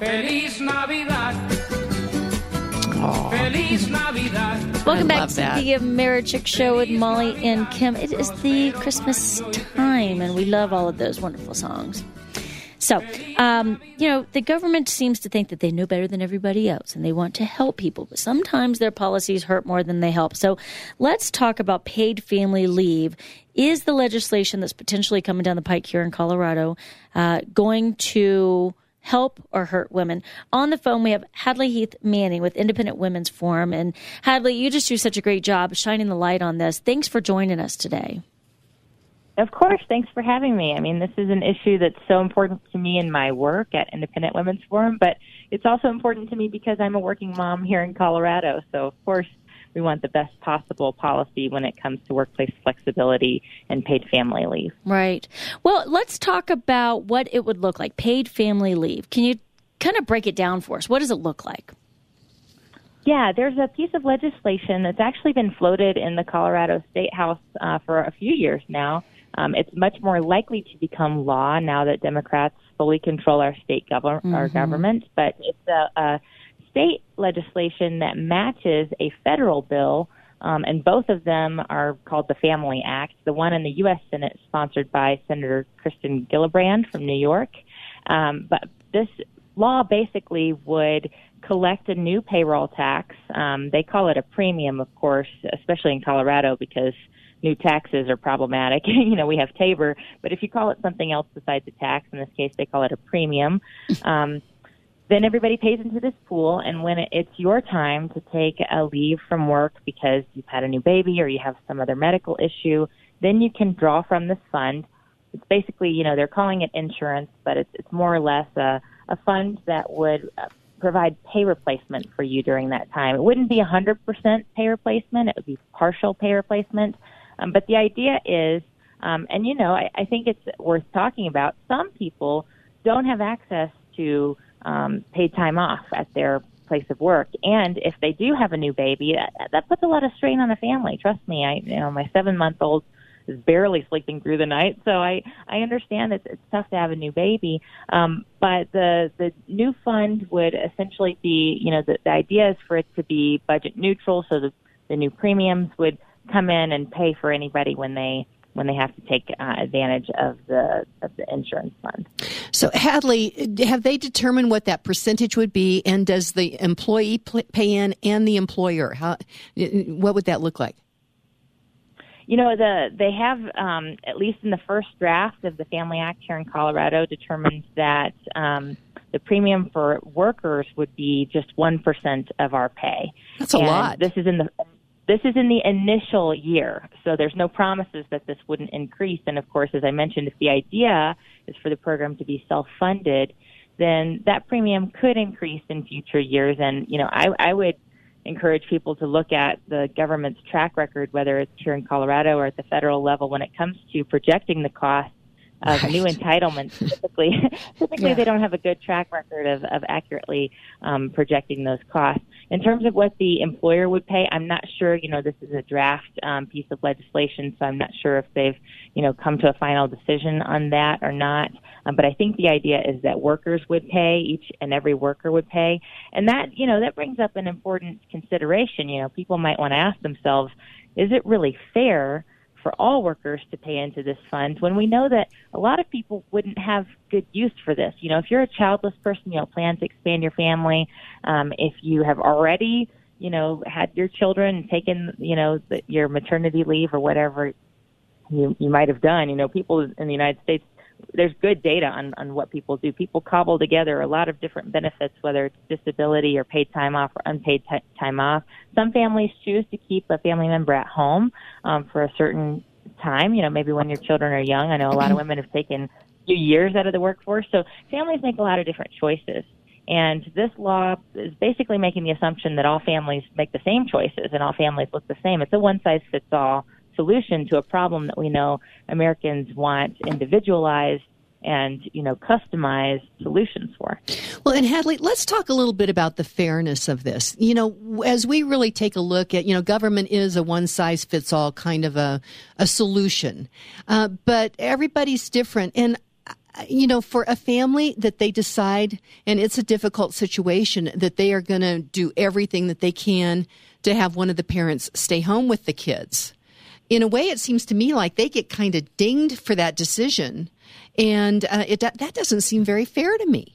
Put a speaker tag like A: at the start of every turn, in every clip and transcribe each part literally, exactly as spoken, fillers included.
A: Feliz Navidad. Feliz Navidad.
B: Welcome
C: I
B: back
C: love
B: to
C: that.
B: the Americhick Show with Molly and Kim. It is the Christmas time, and we love all of those wonderful songs. So, um, you know, the government seems to think that they know better than everybody else, and they want to help people. But sometimes their policies hurt more than they help. So let's talk about paid family leave. Is the legislation that's potentially coming down the pike here in Colorado uh, going to help or hurt women? On the phone, we have Hadley Heath Manning with Independent Women's Forum. And Hadley, you just do such a great job shining the light on this. Thanks for joining us today.
D: Of course. Thanks for having me. I mean, this is an issue that's so important to me in my work at Independent Women's Forum, but it's also important to me because I'm a working mom here in Colorado. So, of course, we want the best possible policy when it comes to workplace flexibility and paid family leave.
B: Right. Well, let's talk about what it would look like, paid family leave. Can you kind of break it down for us? What does it look like?
D: Yeah, there's a piece of legislation that's actually been floated in the Colorado State House uh, for a few years now. Um, it's much more likely to become law now that Democrats fully control our state gov- mm-hmm. our government. But it's a, a state legislation that matches a federal bill, um, and both of them are called the Family Act. The one in the U S Senate sponsored by Senator Kristen Gillibrand from New York. Um, but this law basically would collect a new payroll tax. Um, they call it a premium, of course, especially in Colorado because new taxes are problematic. You know, we have Tabor, but if you call it something else besides a tax, in this case they call it a premium, um, then everybody pays into this pool, and when it's your time to take a leave from work because you've had a new baby or you have some other medical issue, then you can draw from this fund. It's basically, you know, they're calling it insurance, but it's, it's more or less a, a fund that would uh, provide pay replacement for you during that time. It wouldn't be one hundred percent pay replacement. It would be partial pay replacement. Um, but the idea is, um, and, you know, I, I think it's worth talking about, some people don't have access to um, paid time off at their place of work. And if they do have a new baby, that, that puts a lot of strain on a family. Trust me, I, you know, my seven-month-old is barely sleeping through the night. So I, I understand that it's tough to have a new baby. Um, but the, the new fund would essentially be, you know, the, the idea is for it to be budget neutral, so the, the new premiums would come in and pay for anybody when they when they have to take uh, advantage of the of the insurance fund.
C: So, Hadley, have they determined what that percentage would be, and does the employee pay in and the employer? How what would that look like?
D: You know, the they have, um, at least in the first draft of the Family Act here in Colorado, determined that um, the premium for workers would be just one percent of our pay.
C: That's a
D: and
C: lot.
D: This is in the This is in the initial year, so there's no promises that this wouldn't increase. And, of course, as I mentioned, if the idea is for the program to be self-funded, then that premium could increase in future years. And, you know, I, I would encourage people to look at the government's track record, whether it's here in Colorado or at the federal level, when it comes to projecting the cost of
C: right.
D: new entitlements. Typically, typically
C: yeah.
D: they don't have a good track record of, of accurately um, projecting those costs. In terms of what the employer would pay, I'm not sure. You know, this is a draft um, piece of legislation, so I'm not sure if they've, you know, come to a final decision on that or not. Um, but I think the idea is that workers would pay, each and every worker would pay. And that, you know, that brings up an important consideration. You know, people might want to ask themselves, is it really fair for all workers to pay into this fund when we know that a lot of people wouldn't have good use for this? You know, if you're a childless person, you know, plan to expand your family, um, if you have already, you know, had your children and taken, you know, the, your maternity leave or whatever you, you might have done, you know, people in the United States, there's good data on, on what people do. People cobble together a lot of different benefits, whether it's disability or paid time off or unpaid t- time off. Some families choose to keep a family member at home um, for a certain time, you know, maybe when your children are young. I know a lot of women have taken a few years out of the workforce. So families make a lot of different choices. And this law is basically making the assumption that all families make the same choices and all families look the same. It's a one-size-fits-all solution to a problem that we know Americans want individualized and, you know, customized solutions for.
C: Well, and Hadley, let's talk a little bit about the fairness of this. You know, as we really take a look at, you know, government is a one-size-fits-all kind of a, a solution, uh, but everybody's different. And you know, for a family that they decide, and it's a difficult situation, that they are going to do everything that they can to have one of the parents stay home with the kids. In a way, it seems to me like they get kind of dinged for that decision, and uh, it that doesn't seem very fair to me.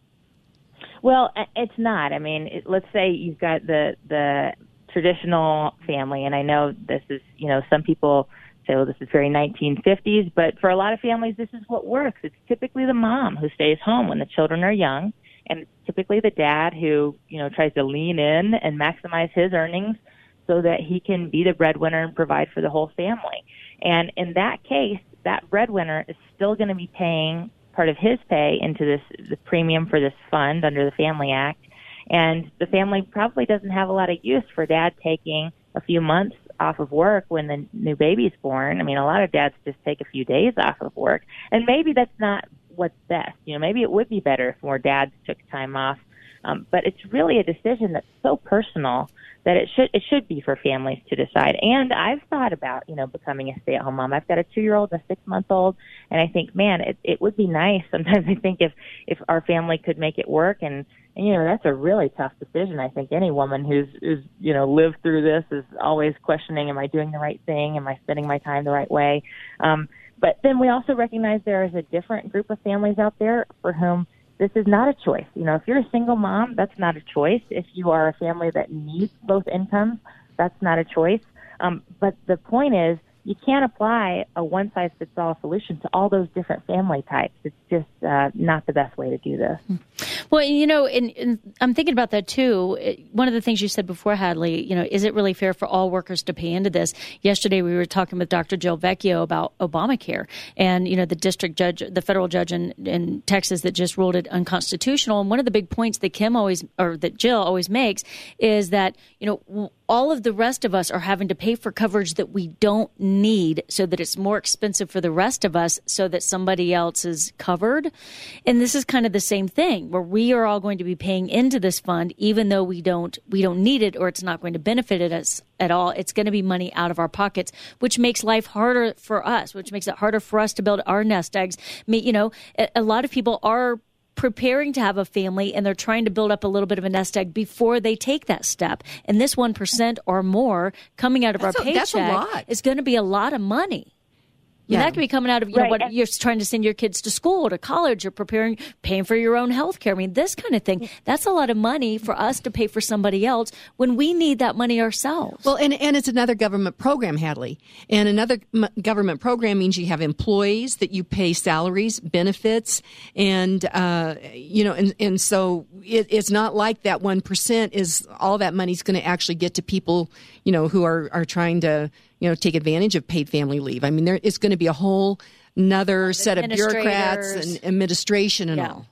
D: Well, it's not. I mean, it, let's say you've got the the traditional family, and I know this is, you know, some people say, well, this is very nineteen fifties, but for a lot of families, this is what works. It's typically the mom who stays home when the children are young, and it's typically the dad who, you know, tries to lean in and maximize his earnings so that he can be the breadwinner and provide for the whole family. And in that case, that breadwinner is still going to be paying part of his pay into this the premium for this fund under the Family Act. And the family probably doesn't have a lot of use for dad taking a few months off of work when the new baby's born. I mean, a lot of dads just take a few days off of work. And maybe that's not what's best. You know, maybe it would be better if more dads took time off. Um, but it's really a decision that's so personal that it should it should be for families to decide. And I've thought about, you know, becoming a stay-at-home mom. I've got a two-year-old and a six-month-old, and I think, man, it, it would be nice. Sometimes I think if, if our family could make it work, and, and, you know, that's a really tough decision. I think any woman who's, who's, you know, lived through this is always questioning, am I doing the right thing? Am I spending my time the right way? Um, but then we also recognize there is a different group of families out there for whom this is not a choice. You know, if you're a single mom, that's not a choice. If you are a family that needs both incomes, that's not a choice. Um, but the point is, you can't apply a one-size-fits-all solution to all those different family types. It's just uh, not the best way to do this.
B: Well, you know, and, and I'm thinking about that too. One of the things you said before, Hadley, you know, is it really fair for all workers to pay into this? Yesterday, we were talking with Doctor Jill Vecchio about Obamacare, and, you know, the district judge, the federal judge in, in Texas that just ruled it unconstitutional. And one of the big points that Kim always, or that Jill always makes, is that, you know, all of the rest of us are having to pay for coverage that we don't need, so that it's more expensive for the rest of us so that somebody else is covered. And this is kind of the same thing, where we are all going to be paying into this fund even though we don't we don't need it, or it's not going to benefit us at all. It's going to be money out of our pockets, which makes life harder for us, which makes it harder for us to build our nest eggs. I mean, you know, a, a lot of people are preparing to have a family, and they're trying to build up a little bit of a nest egg before they take that step. And this one percent or more coming out of
C: that's
B: our
C: a,
B: paycheck
C: that's a lot. Is
B: going to be a lot of money. Yeah. And that could be coming out of, you
D: right.
B: know, what you're trying to send your kids to school, to college, or preparing, paying for your own health care. I mean, this kind of thing, that's a lot of money for us to pay for somebody else when we need that money ourselves.
C: Well, and, and it's another government program, Hadley. And another m- government program means you have employees that you pay salaries, benefits, and, uh, you know, and, and so it, it's not like that one percent is all that money's going to actually get to people, you know, who are, are trying to, you know, take advantage of paid family leave. I mean, there is going to be a whole another set of bureaucrats and administration and
B: yeah.
C: all.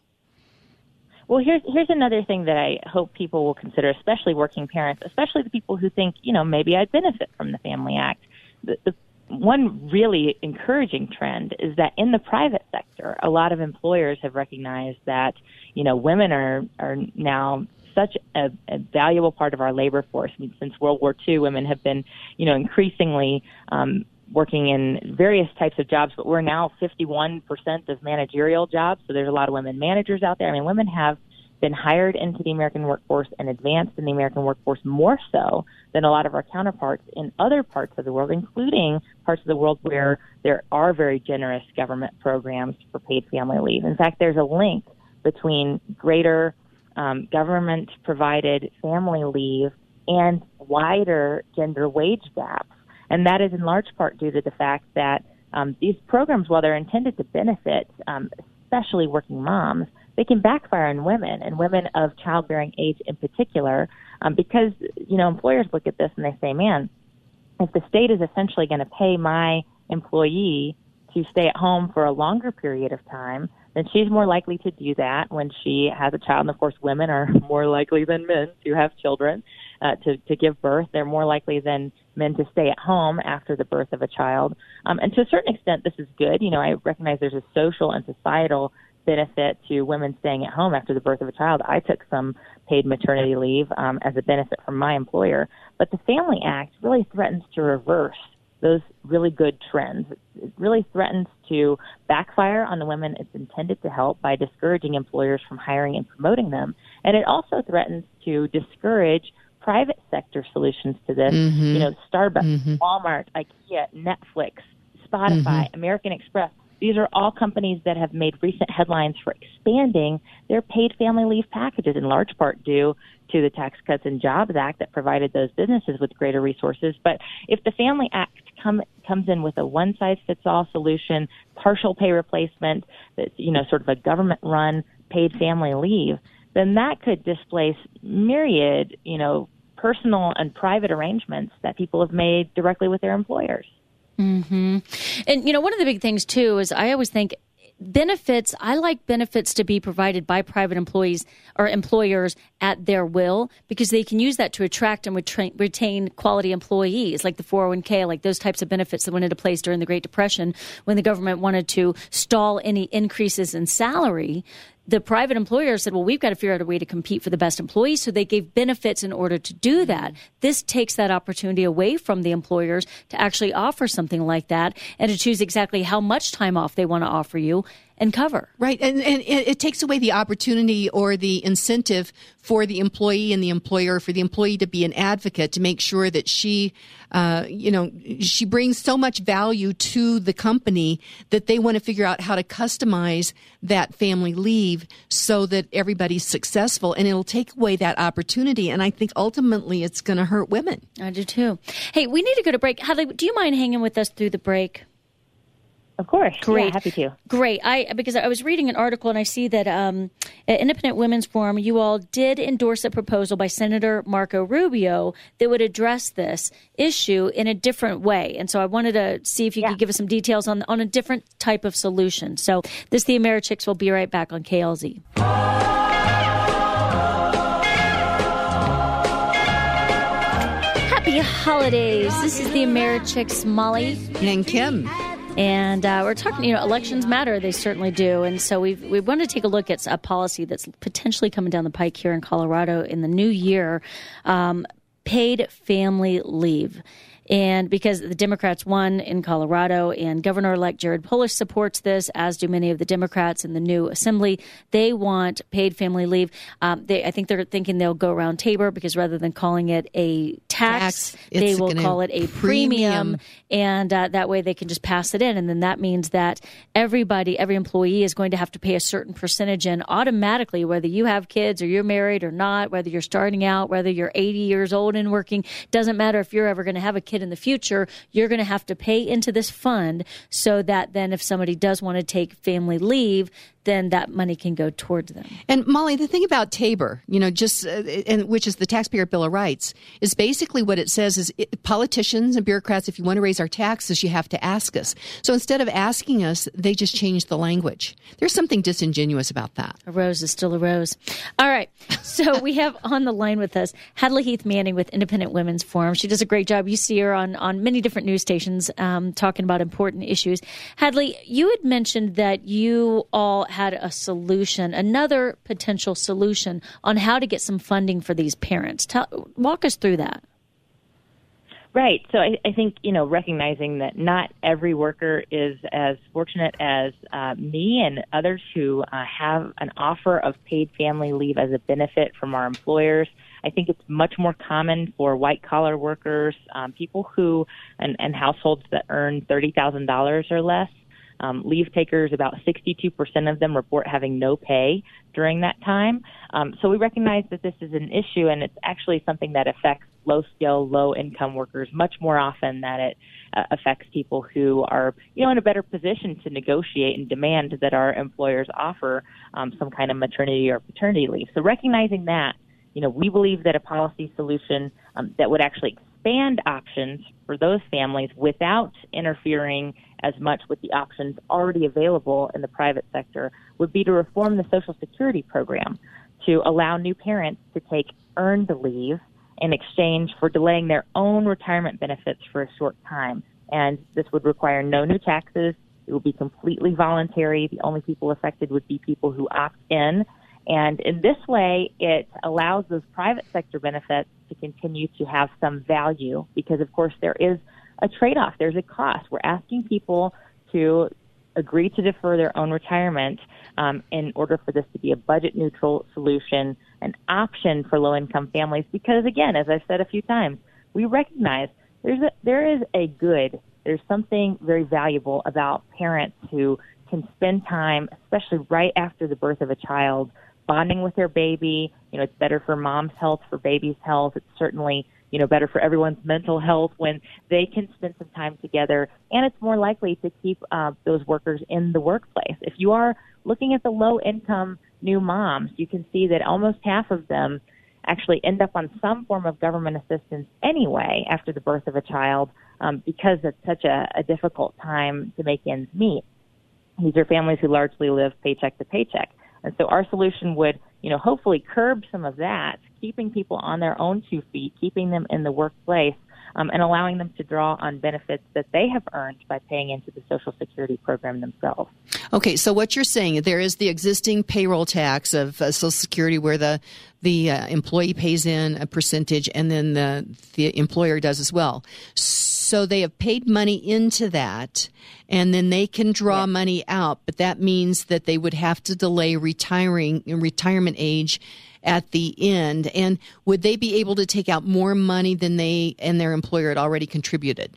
D: Well, here's here's another thing that I hope people will consider, especially working parents, especially the people who think, you know, maybe I'd benefit from the Family Act. The, the one really encouraging trend is that in the private sector, a lot of employers have recognized that, you know, women are, are now such a, a valuable part of our labor force. I mean, since World War Two, women have been, you know, increasingly um, working in various types of jobs, but we're now fifty-one percent of managerial jobs. So there's a lot of women managers out there. I mean, women have been hired into the American workforce and advanced in the American workforce more so than a lot of our counterparts in other parts of the world, including parts of the world where there are very generous government programs for paid family leave. In fact, there's a link between greater Um, government-provided family leave and wider gender wage gaps. And that is in large part due to the fact that um, these programs, while they're intended to benefit um, especially working moms, they can backfire on women, and women of childbearing age in particular, um, because, you know, employers look at this and they say, man, if the state is essentially going to pay my employee to stay at home for a longer period of time, then she's more likely to do that when she has a child. And, of course, women are more likely than men to have children, uh, to, to give birth. They're more likely than men to stay at home after the birth of a child. Um, and to a certain extent, this is good. You know, I recognize there's a social and societal benefit to women staying at home after the birth of a child. I took some paid maternity leave um, as a benefit from my employer. But the Family Act really threatens to reverse those really good trends. It really threatens to backfire on the women it's intended to help by discouraging employers from hiring and promoting them. And it also threatens to discourage private sector solutions to this. Mm-hmm. You know, Starbucks, mm-hmm. Walmart, IKEA, Netflix, Spotify, mm-hmm. American Express. These are all companies that have made recent headlines for expanding their paid family leave packages, in large part due to the Tax Cuts and Jobs Act that provided those businesses with greater resources. But if the Family Act come, comes in with a one-size-fits-all solution, partial pay replacement, that's, you know, sort of a government-run paid family leave, then that could displace myriad, you know, personal and private arrangements that people have made directly with their employers.
B: Mm-hmm. And, you know, one of the big things, too, is I always think benefits, I like benefits to be provided by private employees or employers at their will, because they can use that to attract and retrain, retain quality employees, like the four oh one k, like those types of benefits that went into place during the Great Depression when the government wanted to stall any increases in salary. The private employers said, well, we've got to figure out a way to compete for the best employees, so they gave benefits in order to do that. This takes that opportunity away from the employers to actually offer something like that and to choose exactly how much time off they want to offer you and cover.
C: Right. And, and it, it takes away the opportunity or the incentive for the employee and the employer, for the employee to be an advocate, to make sure that she, uh, you know, she brings so much value to the company that they want to figure out how to customize that family leave so that everybody's successful. And it'll take away that opportunity. And I think ultimately it's going to hurt women.
B: I do too. Hey, we need to go to break. Hadley, do you mind hanging with us through the break?
D: Of course.
B: Great.
D: Yeah, happy to.
B: Great. I because I was reading an article and I see that um, at Independent Women's Forum, you all did endorse a proposal by Senator Marco Rubio that would address this issue in a different way. And so I wanted to see if you yeah. could give us some details on on a different type of solution. So this is the AmeriChicks. We'll be right back on K L Z. Happy holidays. This is the AmeriChicks, Molly
C: and Kim.
B: And uh, we're talking, you know, elections matter. They certainly do. And so we've, we want to take a look at a policy that's potentially coming down the pike here in Colorado in the new year, um, paid family leave. And because the Democrats won in Colorado and Governor-elect Jared Polis supports this, as do many of the Democrats in the new assembly, they want paid family leave. Um, they, I think they're thinking they'll go around Tabor because rather than calling it a tax, tax they will call it a premium. premium and uh, that way they can just pass it in. And then that means that everybody, every employee is going to have to pay a certain percentage in automatically, whether you have kids or you're married or not, whether you're starting out, whether you're eighty years old and working. Doesn't matter if you're ever going to have a kid in the future, you're going to have to pay into this fund so that then if somebody does want to take family leave, then that money can go towards them.
C: And Molly, the thing about Tabor, you know, just uh, and which is the Taxpayer Bill of Rights, is basically what it says is it, politicians and bureaucrats, if you want to raise our taxes, you have to ask us. So instead of asking us, they just change the language. There's something disingenuous about that.
B: A rose is still a rose. All right. So we have on the line with us Hadley Heath Manning with Independent Women's Forum. She does a great job. You see her on, on many different news stations um, talking about important issues. Hadley, you had mentioned that you all had a solution, another potential solution on how to get some funding for these parents. Tell, walk us through that.
D: Right. So I, I think, you know, recognizing that not every worker is as fortunate as uh, me and others who uh, have an offer of paid family leave as a benefit from our employers. I think it's much more common for white-collar workers, um, people who, and, and households that earn thirty thousand dollars or less. Um, leave takers, about sixty-two percent of them report having no pay during that time. Um, so we recognize that this is an issue, and it's actually something that affects low-skill, low-income workers much more often than it uh, affects people who are, you know, in a better position to negotiate and demand that our employers offer um, some kind of maternity or paternity leave. So recognizing that, you know, we believe that a policy solution um, that would actually expand options for those families without interfering as much with the options already available in the private sector would be to reform the Social Security program to allow new parents to take earned leave in exchange for delaying their own retirement benefits for a short time. And this would require no new taxes. It would be completely voluntary. The only people affected would be people who opt in. And in this way, it allows those private sector benefits to continue to have some value because, of course, there is a trade-off. There's a cost. We're asking people to agree to defer their own retirement um, in order for this to be a budget-neutral solution, an option for low-income families. Because, again, as I've said a few times, we recognize there's a, there is a good, there's something very valuable about parents who can spend time, especially right after the birth of a child, bonding with their baby. You know, it's better for mom's health, for baby's health. It's certainly, you know, better for everyone's mental health when they can spend some time together, and it's more likely to keep uh, those workers in the workplace. If you are looking at the low-income new moms, you can see that almost half of them actually end up on some form of government assistance anyway after the birth of a child um, because it's such a, a difficult time to make ends meet. These are families who largely live paycheck to paycheck. And so our solution would, you know, hopefully curb some of that, keeping people on their own two feet, keeping them in the workplace, um, and allowing them to draw on benefits that they have earned by paying into the Social Security program themselves.
C: Okay, so what you're saying, there is the existing payroll tax of uh, Social Security where the the uh, employee pays in a percentage and then the the employer does as well. So they have paid money into that, and then they can draw yeah. money out, but that means that they would have to delay retiring retirement age at the end. And would they be able to take out more money than they and their employer had already contributed?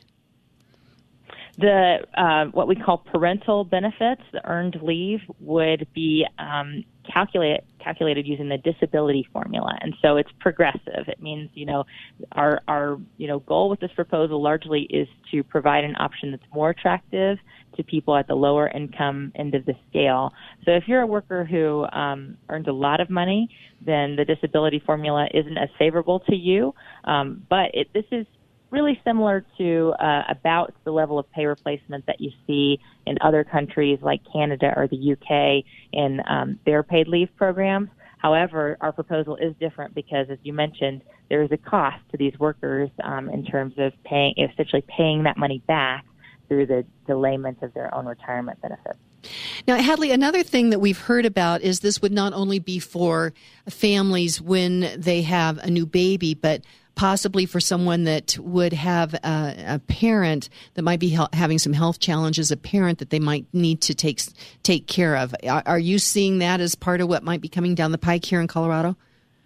D: The uh, what we call parental benefits, the earned leave, would be um, calculated calculated using the disability formula, and so it's progressive. It means, you know, our our you know goal with this proposal largely is to provide an option that's more attractive to people at the lower income end of the scale. So if you're a worker who um, earns a lot of money, then the disability formula isn't as favorable to you. Um, but it, this is really similar to uh, about the level of pay replacement that you see in other countries like Canada or the U K in um, their paid leave programs. However, our proposal is different because, as you mentioned, there is a cost to these workers um, in terms of paying, essentially paying that money back through the delayment of their own retirement benefits.
C: Now, Hadley, another thing that we've heard about is this would not only be for families when they have a new baby, but possibly for someone that would have a, a parent that might be he- having some health challenges, a parent that they might need to take take care of. Are, are you seeing that as part of what might be coming down the pike here in Colorado?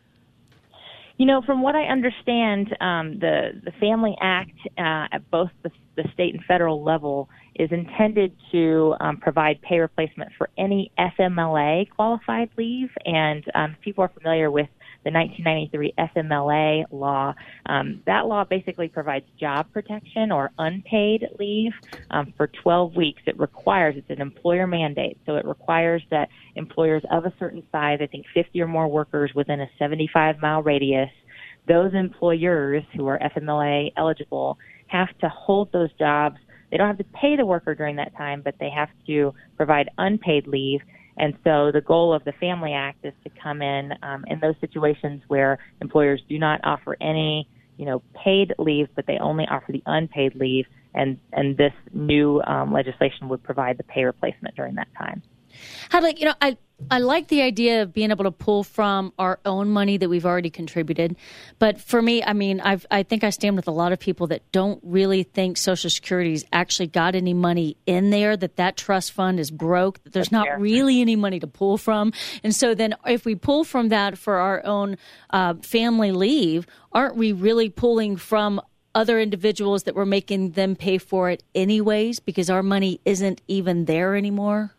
D: You know, from what I understand, um, the the Family Act uh, at both the, the state and federal level is intended to um, provide pay replacement for any F M L A qualified leave. And um, if people are familiar with the nineteen ninety-three F M L A law, um, that law basically provides job protection or unpaid leave um, for twelve weeks. It requires, it's an employer mandate, so it requires that employers of a certain size, I think fifty or more workers within a seventy-five mile radius, those employers who are F M L A eligible have to hold those jobs. They don't have to pay the worker during that time, but they have to provide unpaid leave. And so the goal of the Family Act is to come in um, in those situations where employers do not offer any, you know, paid leave, but they only offer the unpaid leave. And, and this new um, legislation would provide the pay replacement during that time.
B: How like you know, I I like the idea of being able to pull from our own money that we've already contributed, but for me, I mean, I've I think I stand with a lot of people that don't really think Social Security's actually got any money in there. That that trust fund is broke. That there's
D: That's
B: not
D: fair.
B: really any money to pull from, and so then if we pull from that for our own uh, family leave, aren't we really pulling from other individuals that we're making them pay for it anyways because our money isn't even there anymore?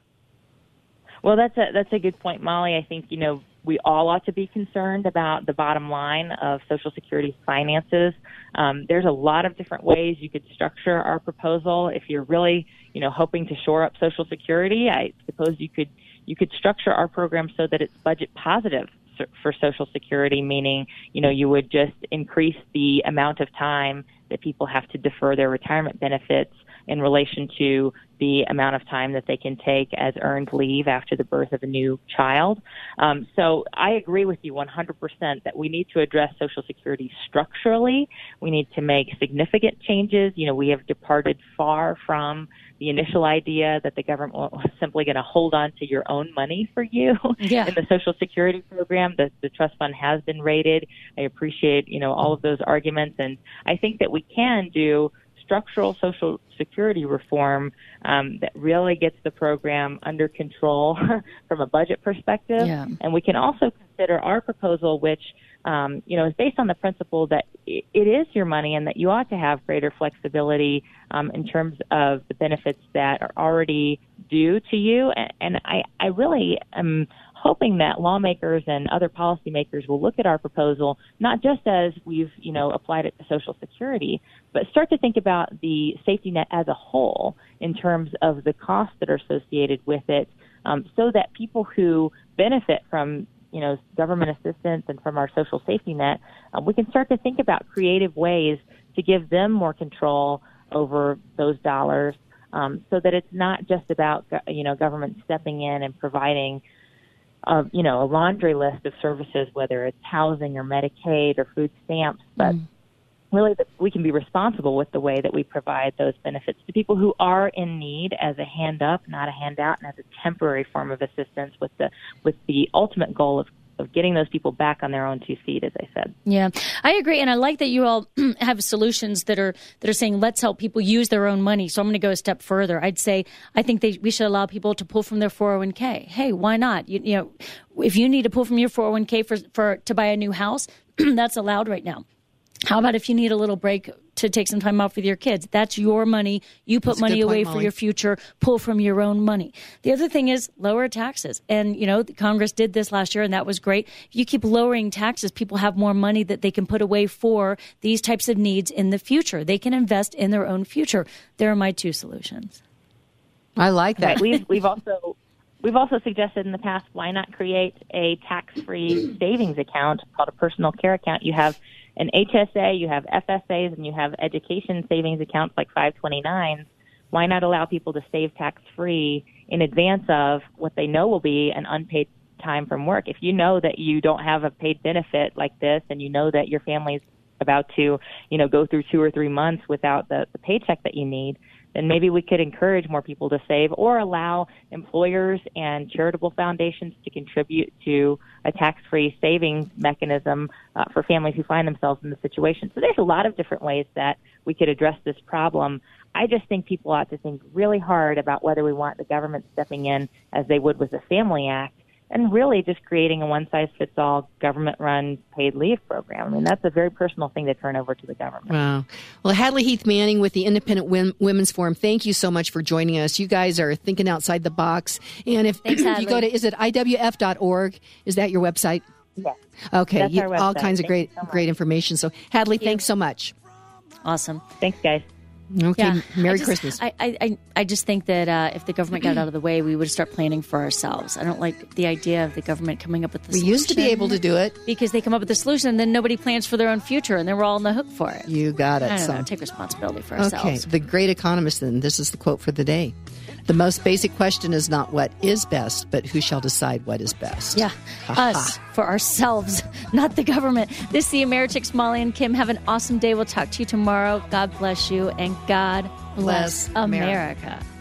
D: Well, that's a that's a good point, Molly. I think, you know, we all ought to be concerned about the bottom line of Social Security's finances. Um, there's a lot of different ways you could structure our proposal. If you're really, you know, hoping to shore up Social Security, I suppose you could you could structure our program so that it's budget positive for Social Security, meaning, you know, you would just increase the amount of time that people have to defer their retirement benefits in relation to the amount of time that they can take as earned leave after the birth of a new child. Um, so I agree with you one hundred percent that we need to address Social Security structurally. We need to make significant changes. You know, we have departed far from the initial idea that the government was simply going to hold on to your own money for you
B: yeah.
D: in the Social Security program. The, the trust fund has been rated. I appreciate, you know, all of those arguments, and I think that we can do structural Social Security reform um, that really gets the program under control from a budget perspective.
B: Yeah.
D: And we can also consider our proposal, which um, you know is based on the principle that it, it is your money and that you ought to have greater flexibility um, in terms of the benefits that are already due to you. And, and I, I really am hoping that lawmakers and other policymakers will look at our proposal not just as we've, you know, applied it to Social Security, but start to think about the safety net as a whole in terms of the costs that are associated with it, um, so that people who benefit from, you know, government assistance and from our social safety net, um, we can start to think about creative ways to give them more control over those dollars, um, so that it's not just about, you know, government stepping in and providing of, you know, a laundry list of services, whether it's housing or Medicaid or food stamps, but mm. really that we can be responsible with the way that we provide those benefits to people who are in need as a hand up, not a handout, and as a temporary form of assistance with the with the ultimate goal of of getting those people back on their own two feet, as I said.
B: Yeah, I agree. And I like that you all have solutions that are that are saying, let's help people use their own money. So I'm going to go a step further. I'd say, I think they, we should allow people to pull from their four oh one k. Hey, why not? You, you know, if you need to pull from your four oh one k for, for to buy a new house, that's allowed right now. How about if you need a little break to take some time off with your kids? That's your money. You put
C: That's
B: money
C: point,
B: away
C: Molly.
B: for your future. Pull from your own money. The other thing is lower taxes. And, you know, Congress did this last year, and that was great. If you keep lowering taxes, people have more money that they can put away for these types of needs in the future. They can invest in their own future. There are my two solutions.
C: I like that.
D: Right. We've, we've also... We've also suggested in the past, why not create a tax-free savings account called a personal care account? You have an H S A, you have F S As, and you have education savings accounts like five twenty-nines. Why not allow people to save tax-free in advance of what they know will be an unpaid time from work? If you know that you don't have a paid benefit like this, and you know that your family's about to, you know, go through two or three months without the, the paycheck that you need, then maybe we could encourage more people to save, or allow employers and charitable foundations to contribute to a tax-free savings mechanism uh, for families who find themselves in the situation. So there's a lot of different ways that we could address this problem. I just think people ought to think really hard about whether we want the government stepping in as they would with the Family Act, and really just creating a one-size-fits-all government-run paid leave program. I mean, that's a very personal thing to turn over to the government.
C: Wow. Well, Hadley Heath Manning with the Independent Wom- Women's Forum, thank you so much for joining us. You guys are thinking outside the box. And if,
B: Thanks,
C: if you go to, is it I W F dot org? Is that your website?
D: Yes.
C: Okay.
D: That's
C: You,
D: our
C: all
D: website.
C: kinds of
D: Thank
C: great,
D: you so
C: great information. So, Hadley, thanks so much.
B: Awesome.
D: Thanks, guys.
C: Okay.
B: Yeah.
C: Merry
B: I just,
C: Christmas.
B: I, I, I just think that uh, if the government got out of the way, we would start planning for ourselves. I don't like the idea of the government coming up with the
C: we
B: solution.
C: used to be able to do it.
B: Because they come up with the solution, and then nobody plans for their own future, and then we're all on the hook for it.
C: You got it.
B: I don't
C: so.
B: know. Take responsibility for
C: Okay,
B: ourselves.
C: the great economist then. This is the quote for the day. The most basic question is not what is best, but who shall decide what is best.
B: Yeah, us, for ourselves, not the government. This is the Americhicks, Molly and Kim. Have an awesome day. We'll talk to you tomorrow. God bless you, and God bless,
C: Bless America.
B: America.